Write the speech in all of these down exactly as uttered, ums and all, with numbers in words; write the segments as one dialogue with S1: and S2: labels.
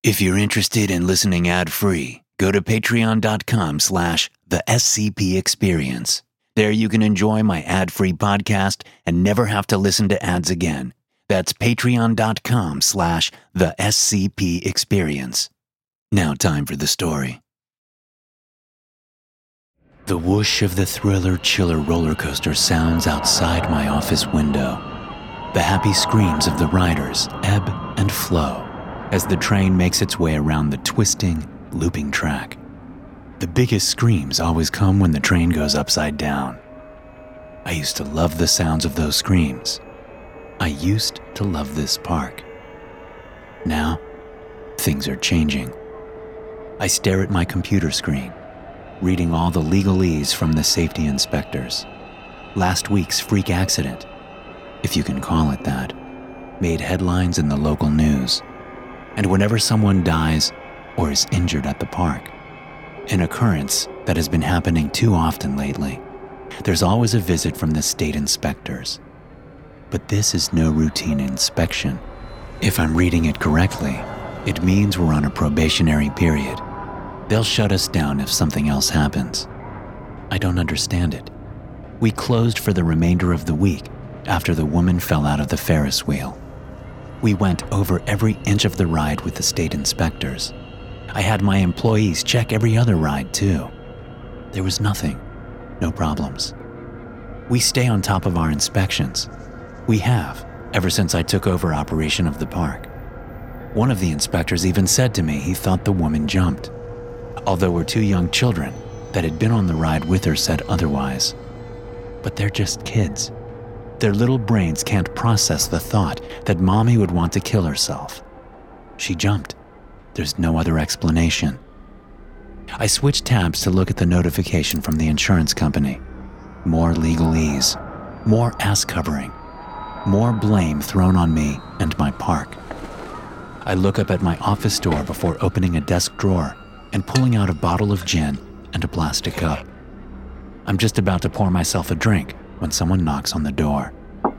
S1: If you're interested in listening ad-free, go to patreon.com slash the SCP Experience. There you can enjoy my ad-free podcast and never have to listen to ads again. That's patreon.com slash the SCP Experience. Now time for the story. The whoosh of the Thriller Chiller roller coaster sounds outside my office window. The happy screams of the riders ebb and flow as the train makes its way around the twisting, looping track. The biggest screams always come when the train goes upside down. I used to love the sounds of those screams. I used to love this park. Now, things are changing. I stare at my computer screen, reading all the legalese from the safety inspectors. Last week's freak accident, if you can call it that, made headlines in the local news. And whenever someone dies or is injured at the park, an occurrence that has been happening too often lately, there's always a visit from the state inspectors. But this is no routine inspection. If I'm reading it correctly, it means we're on a probationary period. They'll shut us down if something else happens. I don't understand it. We closed for the remainder of the week after the woman fell out of the Ferris wheel. We went over every inch of the ride with the state inspectors. I had my employees check every other ride too. There was nothing, no problems. We stay on top of our inspections. We have, ever since I took over operation of the park. One of the inspectors even said to me he thought the woman jumped, although her two young children that had been on the ride with her said otherwise. But they're just kids. Their little brains can't process the thought that mommy would want to kill herself. She jumped. There's no other explanation. I switched tabs to look at the notification from the insurance company. More legalese, more ass covering, more blame thrown on me and my park. I look up at my office door before opening a desk drawer and pulling out a bottle of gin and a plastic cup. I'm just about to pour myself a drink when someone knocks on the door.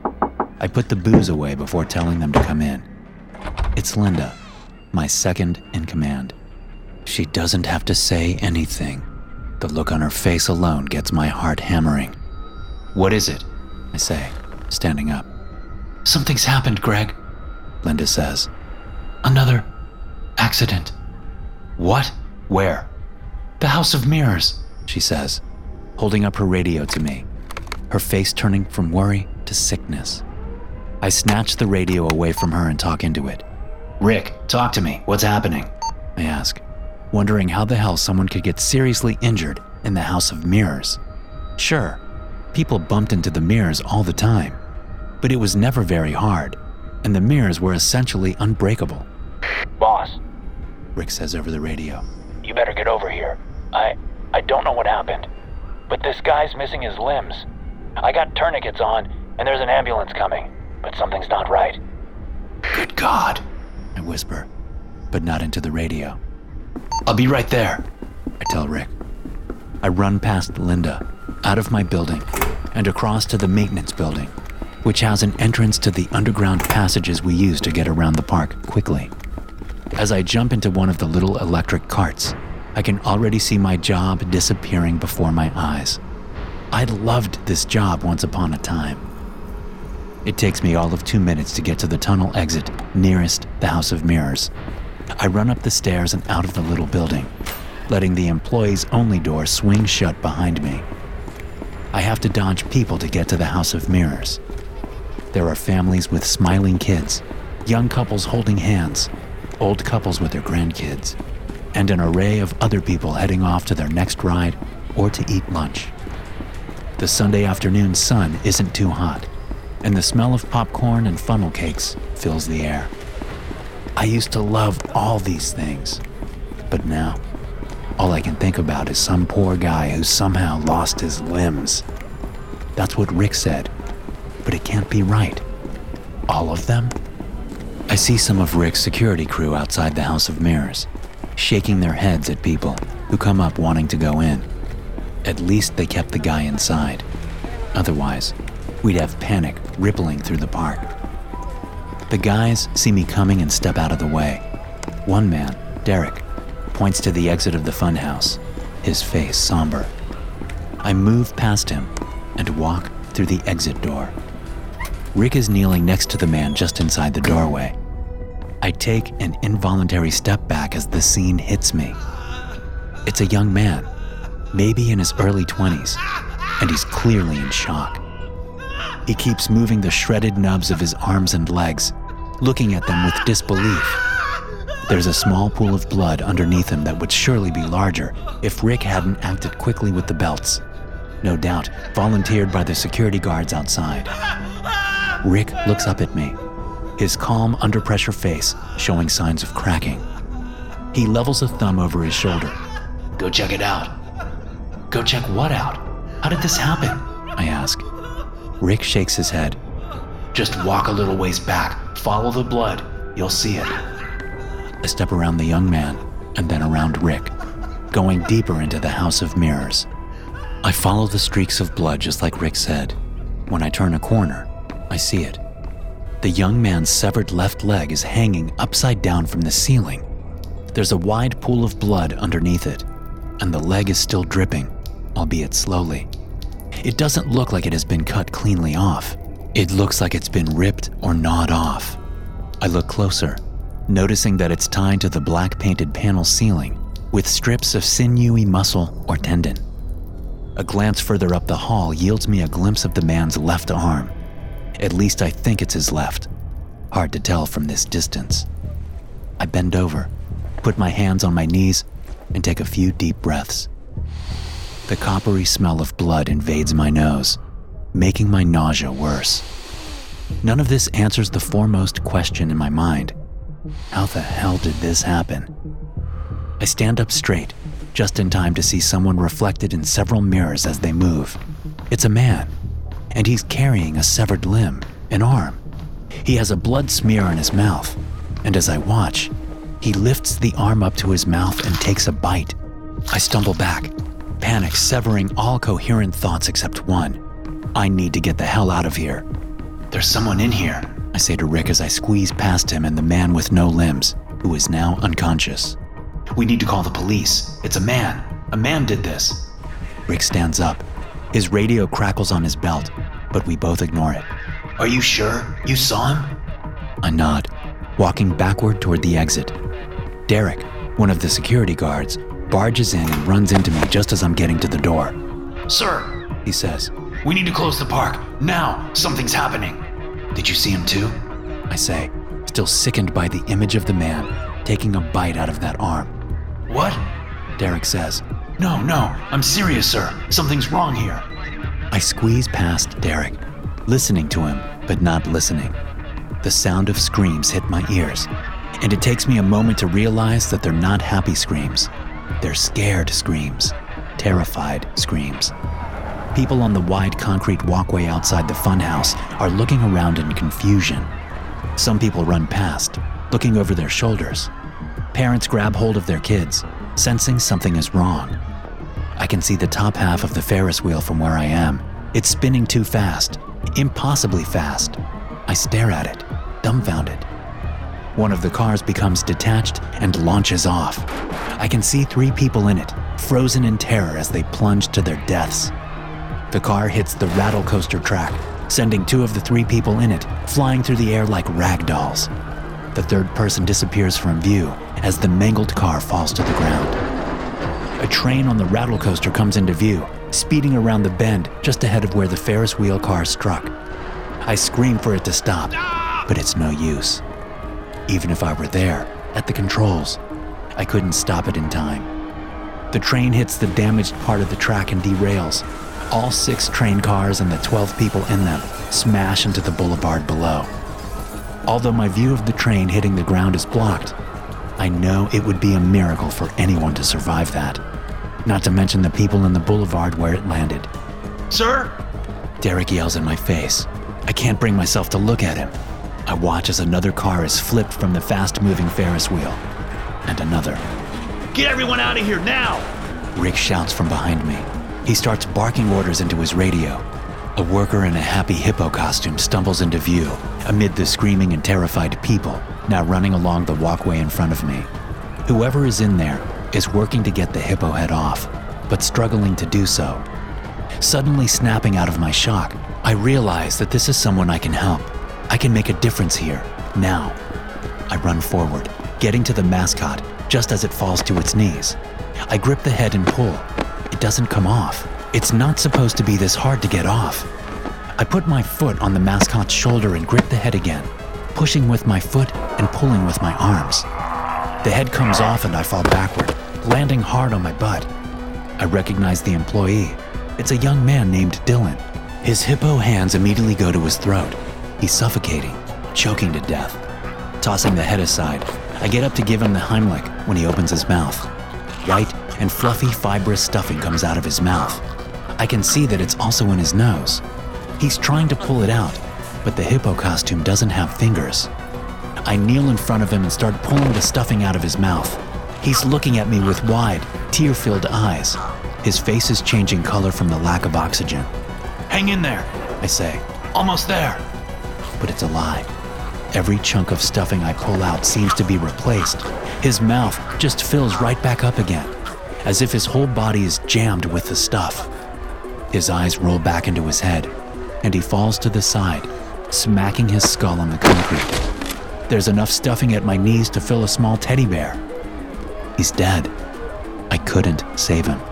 S1: I put the booze away before telling them to come in. It's Linda, my second in command. She doesn't have to say anything. The look on her face alone gets my heart hammering. "What is it?" I say, standing up. "Something's happened, Greg," Linda says. "Another accident." "What? Where?" "The House of Mirrors," she says, holding up her radio to me, her face turning from worry to sickness. I snatch the radio away from her and talk into it. "Rick, talk to me. What's happening?" I ask, wondering how the hell someone could get seriously injured in the House of Mirrors. Sure, people bumped into the mirrors all the time, but it was never very hard, and the mirrors were essentially unbreakable.
S2: "Boss,"
S1: Rick says over the radio.
S2: "You better get over here. I I don't know what happened, but this guy's missing his limbs. I got tourniquets on, and there's an ambulance coming, but something's not right."
S1: "Good God," I whisper, but not into the radio. "I'll be right there," I tell Rick. I run past Linda, out of my building, and across to the maintenance building, which has an entrance to the underground passages we use to get around the park quickly. As I jump into one of the little electric carts, I can already see my job disappearing before my eyes. I'd loved this job once upon a time. It takes me all of two minutes to get to the tunnel exit nearest the House of Mirrors. I run up the stairs and out of the little building, letting the employees-only door swing shut behind me. I have to dodge people to get to the House of Mirrors. There are families with smiling kids, young couples holding hands, old couples with their grandkids, and an array of other people heading off to their next ride or to eat lunch. The Sunday afternoon sun isn't too hot, and the smell of popcorn and funnel cakes fills the air. I used to love all these things, but now, all I can think about is some poor guy who somehow lost his limbs. That's what Rick said, but it can't be right. All of them? I see some of Rick's security crew outside the House of Mirrors, shaking their heads at people who come up wanting to go in. At least they kept the guy inside. Otherwise, we'd have panic rippling through the park. The guys see me coming and step out of the way. One man, Derek, points to the exit of the funhouse, his face somber. I move past him and walk through the exit door. Rick is kneeling next to the man just inside the doorway. I take an involuntary step back as the scene hits me. It's a young man, maybe in his early twenties, and he's clearly in shock. He keeps moving the shredded nubs of his arms and legs, looking at them with disbelief. There's a small pool of blood underneath him that would surely be larger if Rick hadn't acted quickly with the belts. No doubt, volunteered by the security guards outside. Rick looks up at me, his calm, under-pressure face showing signs of cracking. He levels a thumb over his shoulder.
S2: Go check it out.
S1: Go check what out? How did this happen? I ask. Rick shakes his head.
S2: Just walk a little ways back. Follow the blood. You'll see it.
S1: I step around the young man and then around Rick, going deeper into the House of Mirrors. I follow the streaks of blood just like Rick said. When I turn a corner, I see it. The young man's severed left leg is hanging upside down from the ceiling. There's a wide pool of blood underneath it, and the leg is still dripping, albeit slowly. It doesn't look like it has been cut cleanly off. It looks like it's been ripped or gnawed off. I look closer, noticing that it's tied to the black painted panel ceiling with strips of sinewy muscle or tendon. A glance further up the hall yields me a glimpse of the man's left arm. At least I think it's his left. Hard to tell from this distance. I bend over, put my hands on my knees, and take a few deep breaths. The coppery smell of blood invades my nose, making my nausea worse. None of this answers the foremost question in my mind. How the hell did this happen? I stand up straight, just in time to see someone reflected in several mirrors as they move. It's a man, and he's carrying a severed limb, an arm. He has a blood smear on his mouth, and as I watch, he lifts the arm up to his mouth and takes a bite. I stumble back, panic severing all coherent thoughts except one. I need to get the hell out of here.
S2: There's someone in here,
S1: I say to Rick as I squeeze past him and the man with no limbs, who is now unconscious.
S2: We need to call the police. It's a man. A man did this.
S1: Rick stands up. His radio crackles on his belt, but we both ignore it.
S2: Are you sure? You saw him?
S1: I nod, walking backward toward the exit. Derek, one of the security guards, barges in and runs into me just as I'm getting to the door.
S2: Sir,
S1: he says,
S2: we need to close the park. Now, something's happening. Did you see him too?
S1: I say, still sickened by the image of the man taking a bite out of that arm.
S2: What?
S1: Derek says.
S2: No, no, I'm serious, sir. Something's wrong here.
S1: I squeeze past Derek, listening to him, but not listening. The sound of screams hit my ears, and it takes me a moment to realize that they're not happy screams. They're scared screams, terrified screams. People on the wide concrete walkway outside the funhouse are looking around in confusion. Some people run past, looking over their shoulders. Parents grab hold of their kids, sensing something is wrong. I can see the top half of the Ferris wheel from where I am. It's spinning too fast, impossibly fast. I stare at it, dumbfounded. One of the cars becomes detached and launches off. I can see three people in it, frozen in terror as they plunge to their deaths. The car hits the rattle coaster track, sending two of the three people in it flying through the air like rag dolls. The third person disappears from view as the mangled car falls to the ground. A train on the rattle coaster comes into view, speeding around the bend just ahead of where the Ferris wheel car struck. I scream for it to stop, but it's no use. Even if I were there, at the controls, I couldn't stop it in time. The train hits the damaged part of the track and derails. All six train cars and the twelve people in them smash into the boulevard below. Although my view of the train hitting the ground is blocked, I know it would be a miracle for anyone to survive that. Not to mention the people in the boulevard where it landed.
S2: Sir?
S1: Derek yells in my face. I can't bring myself to look at him. I watch as another car is flipped from the fast-moving Ferris wheel. And another.
S2: Get everyone out of here now!
S1: Rick shouts from behind me. He starts barking orders into his radio. A worker in a happy hippo costume stumbles into view amid the screaming and terrified people now running along the walkway in front of me. Whoever is in there is working to get the hippo head off, but struggling to do so. Suddenly snapping out of my shock, I realize that this is someone I can help. I can make a difference here, now. I run forward, getting to the mascot just as it falls to its knees. I grip the head and pull. It doesn't come off. It's not supposed to be this hard to get off. I put my foot on the mascot's shoulder and grip the head again, pushing with my foot and pulling with my arms. The head comes off and I fall backward, landing hard on my butt. I recognize the employee. It's a young man named Dylan. His hippo hands immediately go to his throat. He's suffocating, choking to death. Tossing the head aside, I get up to give him the Heimlich when he opens his mouth. White and fluffy fibrous stuffing comes out of his mouth. I can see that it's also in his nose. He's trying to pull it out, but the hippo costume doesn't have fingers. I kneel in front of him and start pulling the stuffing out of his mouth. He's looking at me with wide, tear-filled eyes. His face is changing color from the lack of oxygen.
S2: Hang in there,
S1: I say.
S2: Almost there.
S1: But it's a lie. Every chunk of stuffing I pull out seems to be replaced. His mouth just fills right back up again, as if his whole body is jammed with the stuff. His eyes roll back into his head, and he falls to the side, smacking his skull on the concrete. There's enough stuffing at my knees to fill a small teddy bear. He's dead. I couldn't save him.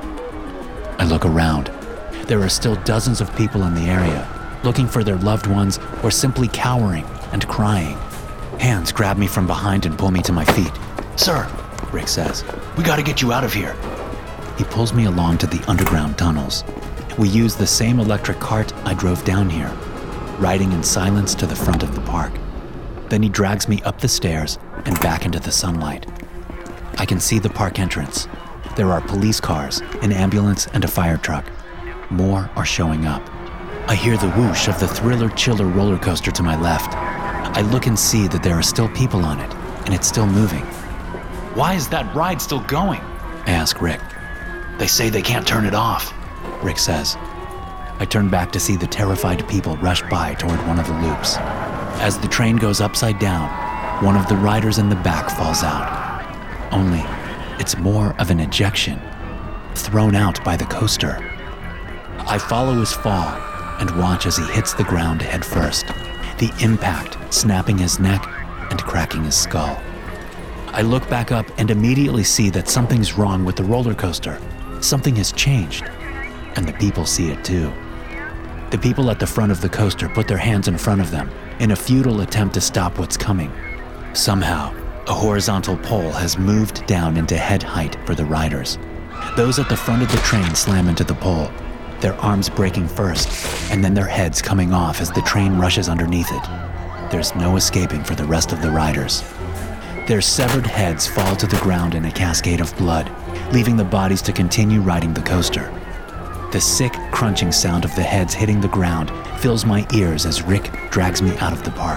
S1: I look around. There are still dozens of people in the area, looking for their loved ones or simply cowering and crying. Hands grab me from behind and pull me to my feet.
S2: Sir,
S1: Rick says,
S2: we gotta get you out of here.
S1: He pulls me along to the underground tunnels. We use the same electric cart I drove down here, riding in silence to the front of the park. Then he drags me up the stairs and back into the sunlight. I can see the park entrance. There are police cars, an ambulance, and a fire truck. More are showing up. I hear the whoosh of the Thriller Chiller roller coaster to my left. I look and see that there are still people on it, and it's still moving.
S2: Why is that ride still going?
S1: I ask Rick.
S2: They say they can't turn it off,
S1: Rick says. I turn back to see the terrified people rush by toward one of the loops. As the train goes upside down, one of the riders in the back falls out. Only, it's more of an ejection, thrown out by the coaster. I follow his fall and watch as he hits the ground head first, the impact snapping his neck and cracking his skull. I look back up and immediately see that something's wrong with the roller coaster. Something has changed, and the people see it too. The people at the front of the coaster put their hands in front of them in a futile attempt to stop what's coming. Somehow, a horizontal pole has moved down into head height for the riders. Those at the front of the train slam into the pole, their arms breaking first, and then their heads coming off as the train rushes underneath it. There's no escaping for the rest of the riders. Their severed heads fall to the ground in a cascade of blood, leaving the bodies to continue riding the coaster. The sick, crunching sound of the heads hitting the ground fills my ears as Rick drags me out of the park.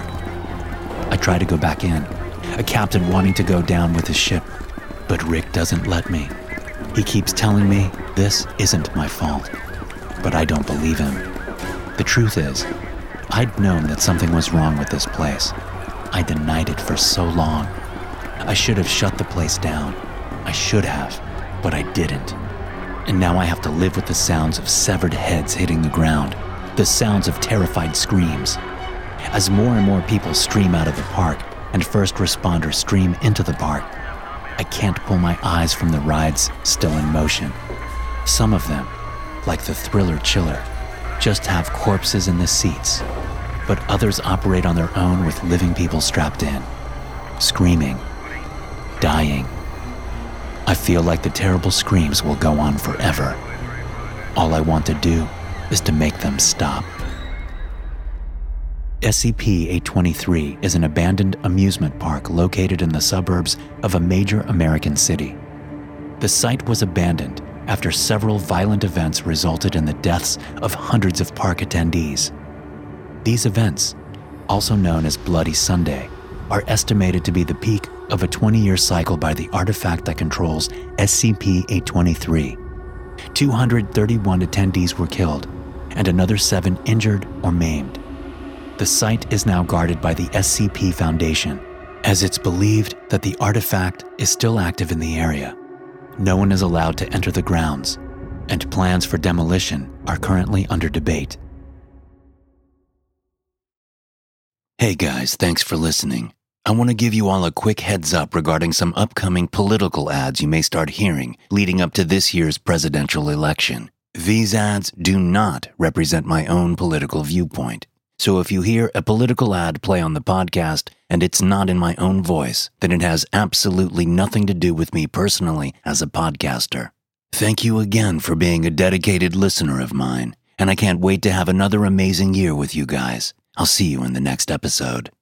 S1: I try to go back in, a captain wanting to go down with his ship, but Rick doesn't let me. He keeps telling me this isn't my fault, but I don't believe him. The truth is, I'd known that something was wrong with this place. I denied it for so long. I should have shut the place down. I should have, but I didn't. And now I have to live with the sounds of severed heads hitting the ground, the sounds of terrified screams. As more and more people stream out of the park and first responders stream into the park, I can't pull my eyes from the rides still in motion. Some of them, like the Thriller Chiller, just have corpses in the seats, but others operate on their own with living people strapped in, screaming, dying. I feel like the terrible screams will go on forever. All I want to do is to make them stop. S C P eight twenty-three is an abandoned amusement park located in the suburbs of a major American city. The site was abandoned after several violent events resulted in the deaths of hundreds of park attendees. These events, also known as Bloody Sunday, are estimated to be the peak of a twenty-year cycle by the artifact that controls S C P eight twenty-three. two hundred thirty-one attendees were killed, and another seven injured or maimed. The site is now guarded by the S C P Foundation as it's believed that the artifact is still active in the area. No one is allowed to enter the grounds, and plans for demolition are currently under debate. Hey guys, thanks for listening. I want to give you all a quick heads up regarding some upcoming political ads you may start hearing leading up to this year's presidential election. These ads do not represent my own political viewpoint. So if you hear a political ad play on the podcast and it's not in my own voice, then it has absolutely nothing to do with me personally as a podcaster. Thank you again for being a dedicated listener of mine, and I can't wait to have another amazing year with you guys. I'll see you in the next episode.